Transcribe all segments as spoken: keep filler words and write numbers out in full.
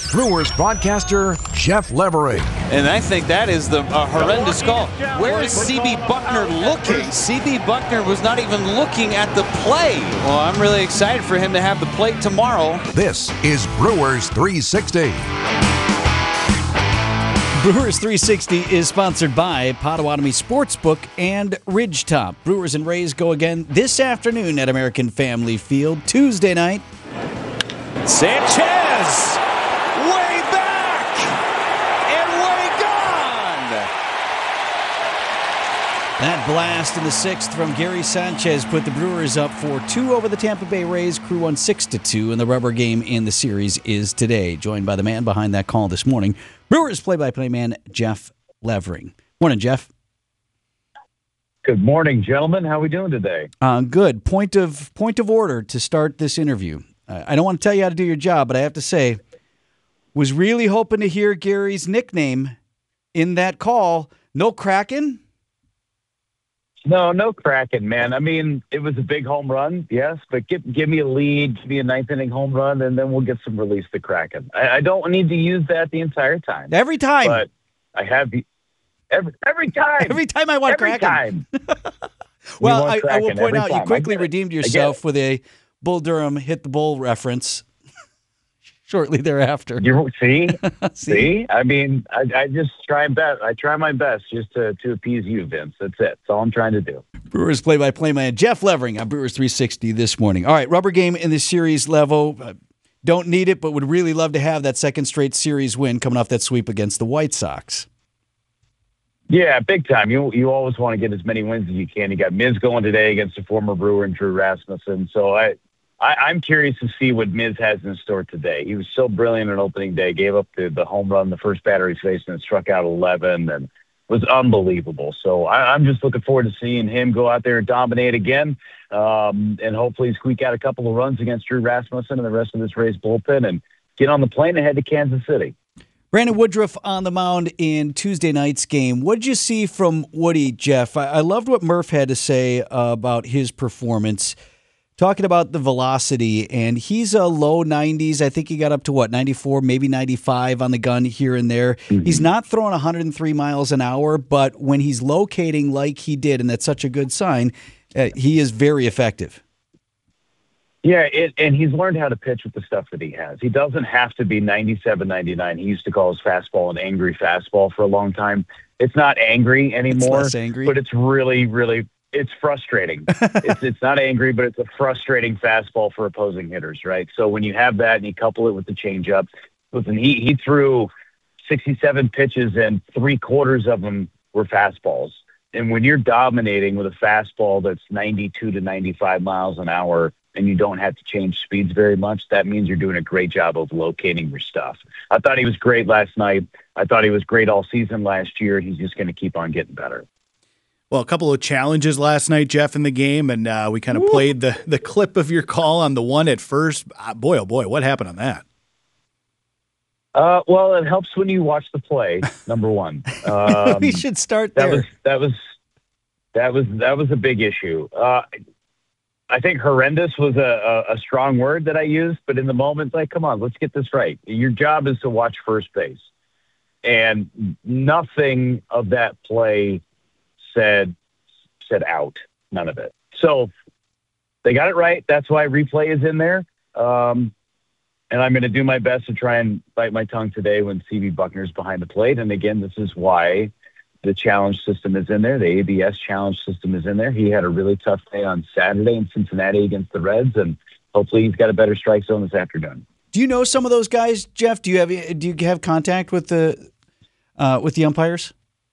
Brewers broadcaster Jeff Levering. And I think that is the a horrendous call. Where is C B Buckner looking? C B Buckner was not even looking at the play. Well, I'm really excited for him to have the plate tomorrow. This is Brewers three sixty. Brewers three sixty is sponsored by Potawatomi Sportsbook and Ridgetop. Brewers and Rays go again this afternoon at American Family Field, Tuesday night. Sanchez, way back and way gone. That blast in the sixth from Gary Sanchez put the Brewers up four two over the Tampa Bay Rays. Crew won six to two, and the rubber game in the series is today. Joined by the man behind that call this morning, Brewers play-by-play man Jeff Levering. Morning, Jeff. Good morning, gentlemen. How are we doing today? Uh, good. Point of point of order to start this interview. Uh, I don't want to tell you how to do your job, but I have to say, was really hoping to hear Gary's nickname in that call. No Kraken? No, no Kraken, man. I mean, it was a big home run, yes, but give, give me a lead, give me a ninth inning home run, and then we'll get some release to Kraken. I, I don't need to use that the entire time. Every time. But I have the every every time. Every time I want every Kraken. Time. Well, want I, Kraken I will point out time. you quickly I redeemed yourself with a Bull Durham hit the bull reference shortly thereafter. You see, see, see. I mean, I, I just try and best. I try my best just to to appease you, Vince. That's it. That's all I'm trying to do. Brewers play-by-play man Jeff Levering on Brewers three sixty this morning. All right, rubber game in the series level. Uh, don't need it, but would really love to have that second straight series win coming off that sweep against the White Sox. Yeah, big time. You you always want to get as many wins as you can. You got Miz going today against a former Brewer and Drew Rasmussen. So I, I I'm curious to see what Miz has in store today. He was so brilliant on opening day. Gave up the the home run, the first batter he faced, and struck out eleven, and was unbelievable. So I, I'm just looking forward to seeing him go out there and dominate again, um, and hopefully squeak out a couple of runs against Drew Rasmussen and the rest of this Rays bullpen, and get on the plane and head to Kansas City. Brandon Woodruff on the mound in Tuesday night's game. What did you see from Woody, Jeff? I, I loved what Murph had to say uh, about his performance, talking about the velocity, and he's a low nineties. I think he got up to, what, ninety-four, maybe ninety-five on the gun here and there. Mm-hmm. He's not throwing one hundred three miles an hour, but when he's locating like he did, and that's such a good sign, uh, he is very effective. Yeah, it, and he's learned how to pitch with the stuff that he has. He doesn't have to be ninety-seven, ninety-nine. He used to call his fastball an angry fastball for a long time. It's not angry anymore, it's less angry. But it's really, really, it's frustrating. it's it's not angry, but it's a frustrating fastball for opposing hitters, right? So when you have that and you couple it with the changeup, listen, he, he threw sixty-seven pitches and three quarters of them were fastballs. And when you're dominating with a fastball that's ninety-two to ninety-five miles an hour, and you don't have to change speeds very much, that means you're doing a great job of locating your stuff. I thought he was great last night. I thought he was great all season last year. He's just going to keep on getting better. Well, a couple of challenges last night, Jeff, in the game, and uh, we kind of played the, the clip of your call on the one at first. Uh, boy, oh boy, what happened on that? Uh, well, it helps when you watch the play, number one. Um, we should start that there. Was, that, was, that, was, that was a big issue. Uh, I think horrendous was a, a, a strong word that I used, but in the moment, like, come on, let's get this right. Your job is to watch first base. And nothing of that play said said out. None of it. So they got it right. That's why replay is in there. Um, and I'm going to do my best to try and bite my tongue today when C B Buckner's behind the plate. And again, this is why the challenge system is in there. The A B S challenge system is in there. He had a really tough day on Saturday in Cincinnati against the Reds, and hopefully he's got a better strike zone this afternoon. Do you know some of those guys, Jeff? Do you have do you have contact with the uh, with the umpires?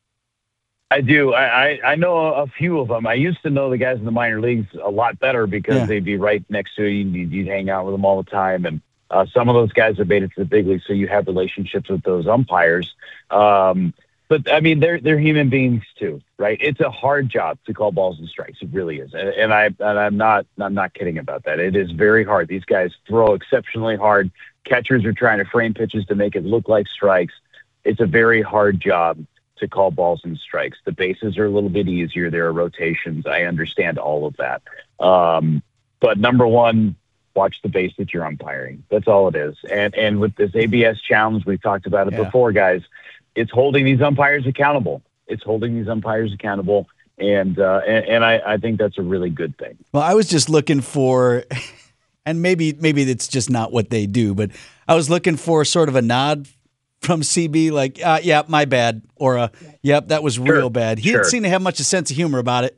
I do. I, I, I know a, a few of them. I used to know the guys in the minor leagues a lot better because yeah. they'd be right next to you. You'd, you'd hang out with them all the time. And uh, some of those guys have made it to the big league, so you have relationships with those umpires. Um, but, I mean, they're they're human beings too, right? It's a hard job to call balls and strikes. It really is. And, and, I, and I'm not I'm not kidding about that. It is very hard. These guys throw exceptionally hard. Catchers are trying to frame pitches to make it look like strikes. It's a very hard job to call balls and strikes. The bases are a little bit easier. There are rotations. I understand all of that. Um, but number one, watch the base that you're umpiring. That's all it is. And and with this A B S challenge, we've talked about it Yeah. before, guys. It's holding these umpires accountable. It's holding these umpires accountable, and uh, and, and I, I think that's a really good thing. Well, I was just looking for, and maybe maybe it's just not what they do, but I was looking for sort of a nod from C B, like, uh, yeah, my bad, or a, yep, that was real Sure, bad. He sure. didn't seem to have much of a sense of humor about it.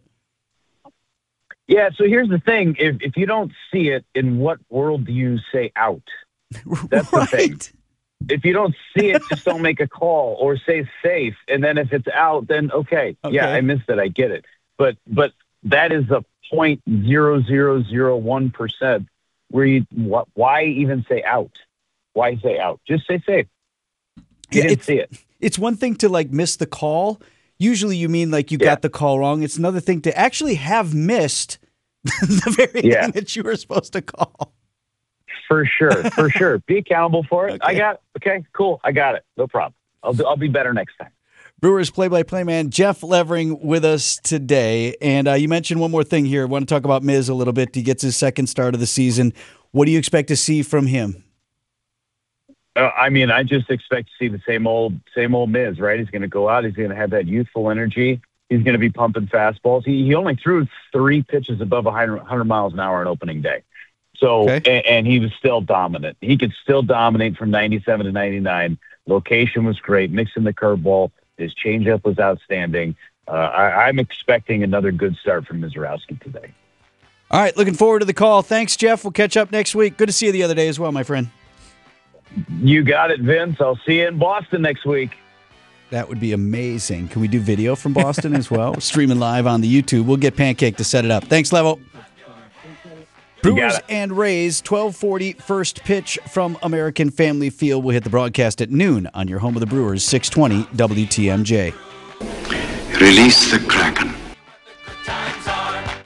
Yeah, so here's the thing. If if you don't see it, in what world do you say out? That's the thing. Right. If you don't see it, just don't make a call or say safe. And then if it's out, then okay, Okay. yeah, I missed it. I get it. But but that is a point zero zero zero one percent where you wh- why even say out? Why say out? Just say safe. You Yeah, didn't it's- see it. It's one thing to like miss the call. Usually you mean like you Yeah. got the call wrong. It's another thing to actually have missed the very Yeah. thing that you were supposed to call. For sure, for sure. Be accountable for it. I Okay. got it. Okay, cool. I got it. No problem. I'll do, I'll be better next time. Brewers play-by-play man Jeff Levering with us today. And uh, you mentioned one more thing here. I want to talk about Miz a little bit. He gets his second start of the season. What do you expect to see from him? Uh, I mean, I just expect to see the same old, same old Miz, right? He's going to go out. He's going to have that youthful energy. He's going to be pumping fastballs. He he only threw three pitches above one hundred miles an hour on opening day. So, Okay. and, and he was still dominant. He could still dominate from ninety-seven to ninety-nine. Location was great. Mixing the curveball. His changeup was outstanding. Uh, I, I'm expecting another good start from Mizorowski today. All right, looking forward to the call. Thanks, Jeff. We'll catch up next week. Good to see you the other day as well, my friend. You got it, Vince. I'll see you in Boston next week. That would be amazing. Can we do video from Boston as well? Streaming live on the YouTube. We'll get Pancake to set it up. Thanks, Levo. Brewers it. and Rays, twelve forty first pitch from American Family Field. We'll hit the broadcast at noon on your home of the Brewers, six twenty W T M J. Release the Kraken.